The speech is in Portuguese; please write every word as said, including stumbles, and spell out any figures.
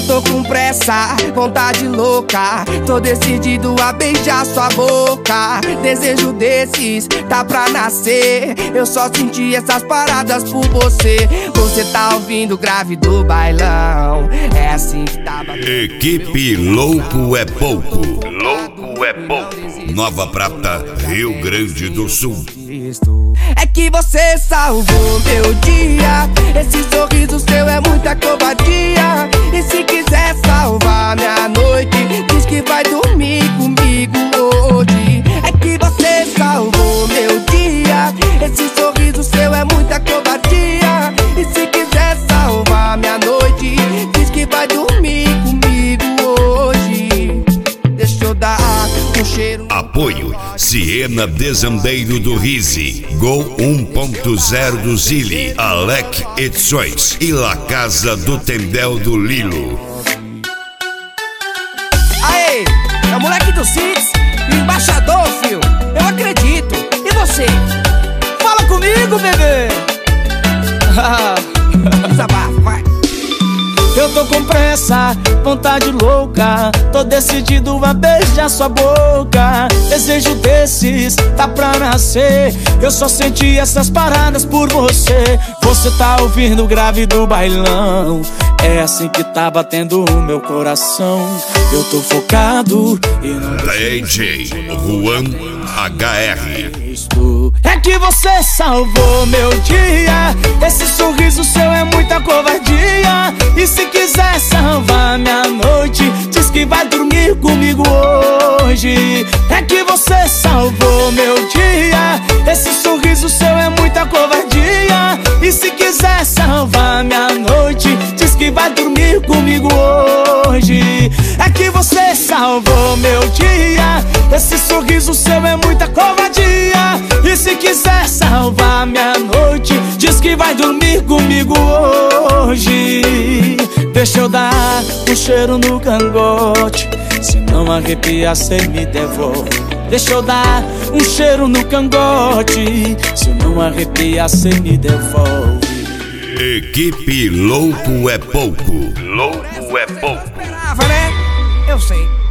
tô com pressa, vontade louca, tô decidido a beijar sua boca. Desejo desses, tá pra nascer. Eu só senti essas paradas por você. Você tá ouvindo o grave do bailão. É assim que tá batendo. Equipe Louco é Pouco. Louco é Pouco. Nova Prata, Rio Grande do Sul. É que você salvou meu dia. Esse sorriso seu é muita covardia. E se quiser salvar minha noite, diz que vai dormir comigo hoje. É que você salvou meu dia. Esse sorriso seu é muita covardia. E se quiser salvar minha noite, diz que vai dormir comigo hoje. Deixa eu dar um cheiro. Apoio Siena Desandeiro do Rizzi, Gol um ponto zero do Zilli, Alec Edições e La Casa do Tendel do Lilo. Aê, é o moleque do Six, o embaixador, fio. Eu acredito. E você? Fala comigo, bebê. Desabafa, vai. Eu tô com pressa, vontade louca, tô decidido a beijar sua boca. Desejo desses, tá pra nascer. Eu só senti essas paradas por você. Você tá ouvindo o grave do bailão. É assim que tá batendo o meu coração. Eu tô focado e não D J Juan H R. É que você salvou meu dia. Esse sorriso seu é muita covardia. E se quiser salvar minha noite, diz que vai dormir comigo hoje. É que você salvou meu dia. Esse sorriso seu é muita covardia. E se quiser salvar minha noite, diz que vai dormir comigo hoje. É que você salvou meu dia. Esse sorriso seu é muita covardia. E se quiser salvar minha noite, diz que vai dormir comigo hoje. Deixa eu dar um cheiro no cangote. Se não arrepiar, cê me devolve. Deixa eu dar um cheiro no cangote. Se não arrepiar, cê me devolve. Equipe Louco é Pouco. Louco é Pouco. Esperava, né? Eu sei.